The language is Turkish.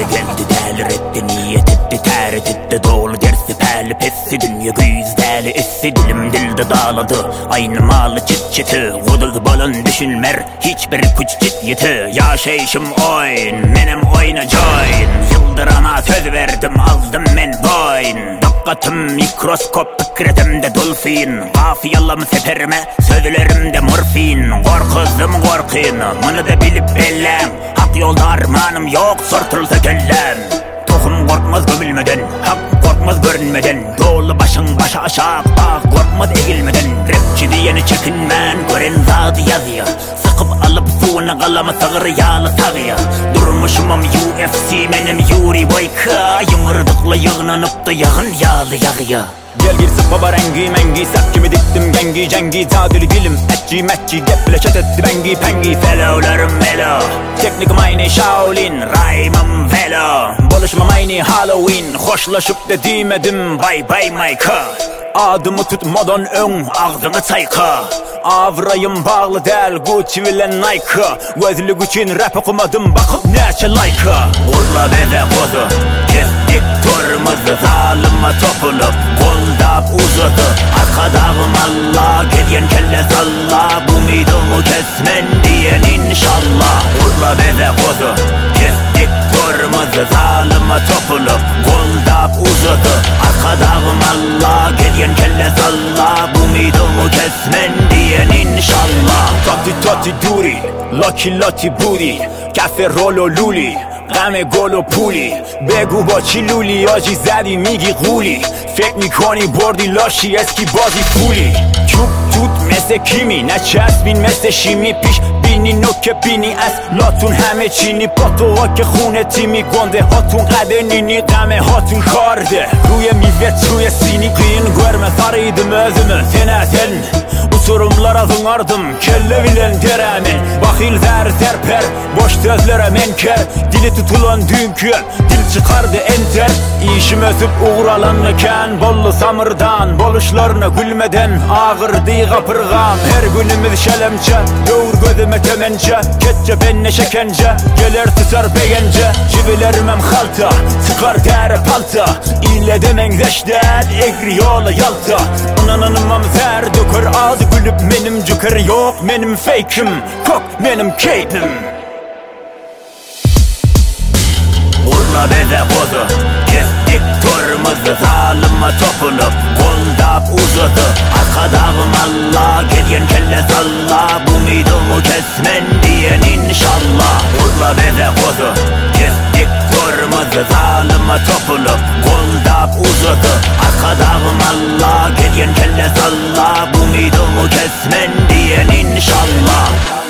geldi deli reddi niyet etti teret etti doğulu dersi peli pessi dünya güzdeli essi dilim dilde dağladı aynı malı çıt çıtı vuduz balın düşünmer hiçbir kuç cit yeti yaşayışım oyun menem oyna join yıldırama söz verdim aldım men boyun dikkatım mikroskop fikretimde dolfin kafiyalım seferime sözlerimde morfin korkuzum korkin bunu da bilip bellem hak yolda armanım yok sortulsa kellem tohum korkmaz gömülmeden hak korkmaz görünmeden doğulu başın başa aşağı bak korkmaz eğilmeden rapçi diyeni çekinmen gören zadı yazıyor sıkıp alıp suyuna kalama sağır yağlı tağıya durmuşumam UFC menem Yuri Boyka yumurdıkla yığınanıp da yağın yağlı yağıya Gel girsin baba rengi mengi sak kimi diktim gengi cengi tadili dilim etçi metçi depleşet etti bengi pengi fellowlarım melo teknikim aynı Shaolin rhymım velo buluşmam aynı Halloween hoşlaşıp dedimedim bye bye Mike'a adımı tutmadan ön ağzını sayka avrayım bağlı del Gucci ile Nike gözlük için rap okumadım bakıp neçe like'a urla bebe kozu kestik turmuzu zalıma topulup koldap uzadı arkadağım Allah gediyen kelle salla bu midumu kesmen diyen inşallah urla bebe kozu kestik turmuzu zalıma topulup koldap uzadı arkadağım Allah gediyen kelle salla bu midumu kesmen diyen inşallah tati tati duri lucky lucky booty cafe rolo luli غم گل و پولی بگو با چی لولی آجی زدی میگی غولی فکر میکنی بردی لاشی اسکی بازی پولی چوب توت مثل کیمی نچسبین مثل شیمی پیش بینی نوک بینی اصلاتون همه چینی با تو ها که خونه تیمی گنده هاتون قدنینی غمه هاتون کارده روی میوه توی سینی قیین görmesarıydım özümü seneten usurumlar azınardım kelle bilen deremin bakil zer serper boş sözlere menker dili tutulan dünkü dil çıkardı enter işim ösüp uğralanırken bollu samırdan boluşlarına gülmeden ağırdı kapırgam her günümüz şelemçe doğur gözüme temençe ketçe benne şekence gelir tutar begence cibilerimem halta çıkar dere palta ile demen zeşter egri yola yalta unananımam zer dökür ağzı gülüp benim cükür yok benim fake'im kok benim keyfim urla bebe kozu kestik turmuzu zalıma topulup koldap uzadı arkadağım Allah gediyen kelle salla bu midumu kesmen diyen inşallah urla bebe kozu kestik turmuzu zalıma topulup koldap uzadı arkadağım Allah gediyen kelle salla bu midumu kesmen diyen inşallah